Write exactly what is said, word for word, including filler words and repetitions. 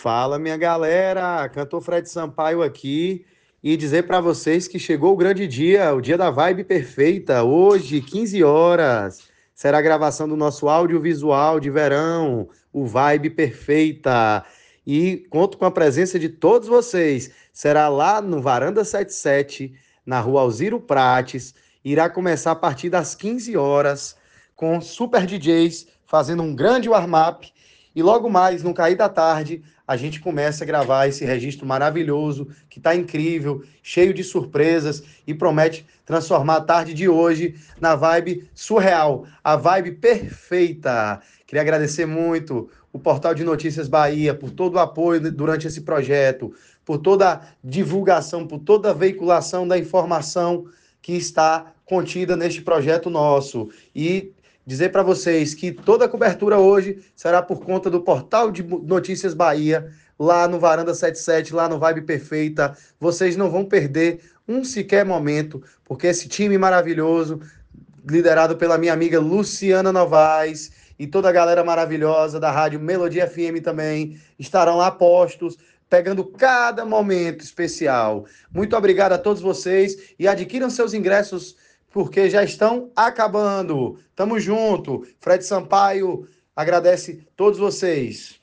Fala, minha galera, cantor Fred Sampaio aqui e dizer para vocês que chegou o grande dia, o dia da vibe perfeita. Hoje, quinze horas, será a gravação do nosso audiovisual de verão, o Vibe Perfeita. E conto com a presença de todos vocês. Será lá no Varanda setenta e sete, na rua Alziro Prates. Irá começar a partir das quinze horas, com super D Js fazendo um grande warm-up. E logo mais, no cair da tarde, a gente começa a gravar esse registro maravilhoso, que está incrível, cheio de surpresas e promete transformar a tarde de hoje na vibe surreal, a vibe perfeita. Queria agradecer muito o Portal de Notícias Bahia por todo o apoio durante esse projeto, por toda a divulgação, por toda a veiculação da informação que está contida neste projeto nosso. E dizer para vocês que toda a cobertura hoje será por conta do Portal de Notícias Bahia, lá no Varanda setenta e sete, lá no Vibe Perfeita. Vocês não vão perder um sequer momento, porque esse time maravilhoso, liderado pela minha amiga Luciana Novaes e toda a galera maravilhosa da rádio Melodia F M também, estarão lá postos, pegando cada momento especial. Muito obrigado a todos vocês e adquiram seus ingressos porque já estão acabando. Tamo junto. Fred Sampaio agradece todos vocês.